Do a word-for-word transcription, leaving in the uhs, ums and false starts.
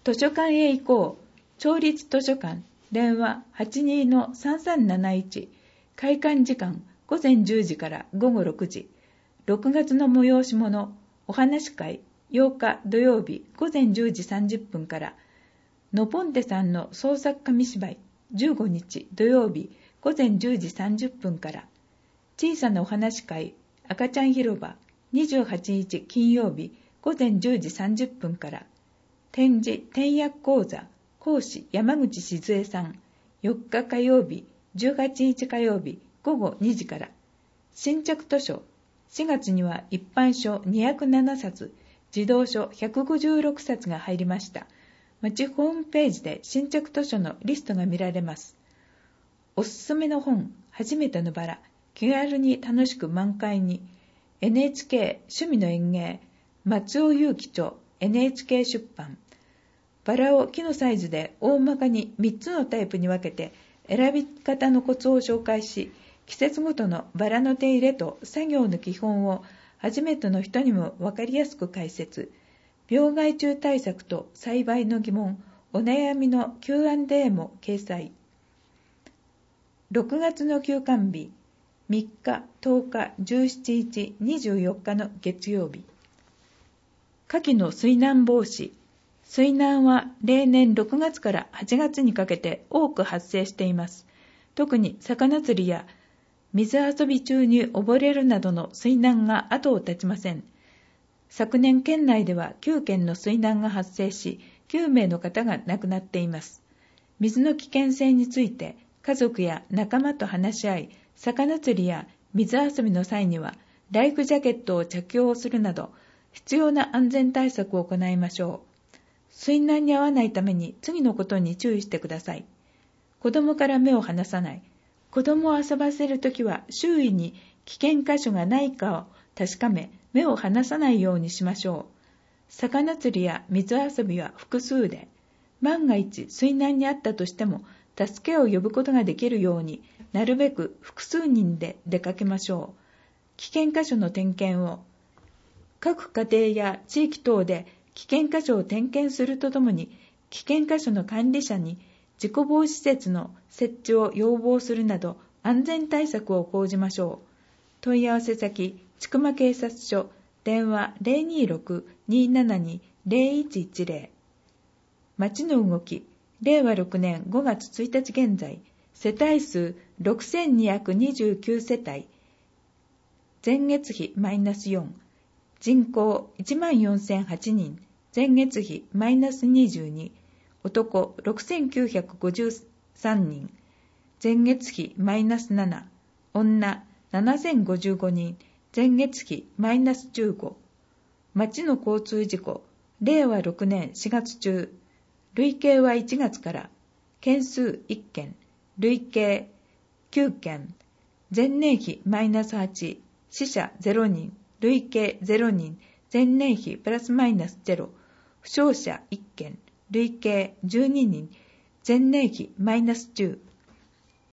図書館へ行こう。町立図書館。電話 はちにーのさんさんなないち。開館時間ごぜんじゅうじからごごろくじ。ろくがつの催し物。お話会ようか土曜日ごぜんじゅうじさんじゅっぷんから。のぽんてさんの創作紙芝居じゅうごにち土曜日ごぜんじゅうじさんじゅっぷんから。小さなお話会赤ちゃん広場にじゅうはちにち金曜日ごぜんじゅうじさんじゅっぷんから。展示転訳講座講師山口静江さんよっか火曜日じゅうはちにち火曜日ごごにじから。新着図書しがつには一般書にひゃくななさつ児童書ひゃくごじゅうろくさつが入りました。町ホームページで新着図書のリストが見られます。おすすめの本初めてのバラ気軽に楽しく満開に エヌエイチケー 趣味の園芸松尾祐樹著 エヌエイチケー 出版。バラを木のサイズで大まかにみっつのタイプに分けて選び方のコツを紹介し、季節ごとのバラの手入れと作業の基本を初めての人にも分かりやすく解説。病害虫対策と栽培の疑問、お悩みの キューアンドエー も掲載。ろくがつの休館日、みっか、とおか、じゅうしちにち、にじゅうよっかの月曜日。夏季の水難防止。水難は例年ろくがつからはちがつにかけて多く発生しています。特に魚釣りや水遊び中に溺れるなどの水難が後を絶ちません。昨年県内ではきゅうけんの水難が発生し、きゅうめいの方が亡くなっています。水の危険性について家族や仲間と話し合い、魚釣りや水遊びの際にはライフジャケットを着用するなど必要な安全対策を行いましょう。水難に遭わないために次のことに注意してください。子供から目を離さない。子供を遊ばせるときは周囲に危険箇所がないかを確かめ、目を離さないようにしましょう。魚釣りや水遊びは複数で、万が一水難に遭ったとしても助けを呼ぶことができるようになるべく複数人で出かけましょう。危険箇所の点検を各家庭や地域等で危険箇所を点検するとともに、危険箇所の管理者に事故防止施設の設置を要望するなど安全対策を講じましょう。問い合わせ先、千曲警察署、電話 ゼロにーろく にーななに ゼロいちいちゼロ。町の動き、れいわろくねんごがつついたち現在、世帯数ろくせんにひゃくにじゅうきゅうせたい、前月比マイナスよん、人口いちまんよんせんはちにん、前月比マイナスにじゅうに、男ろくせんきゅうひゃくごじゅうさんにん、前月比マイナスなな、女ななせんごじゅうごにん、前月比マイナスじゅうご。町の交通事故、れいわろくねんしがつ中、累計はいちがつから、件数いっけん、累計きゅうけん、前年比マイナスはち、死者ゼロにん、累計ゼロにん、前年比プラスマイナスゼロ、負傷者いっけん、累計じゅうににん、前年比マイナスじゅう。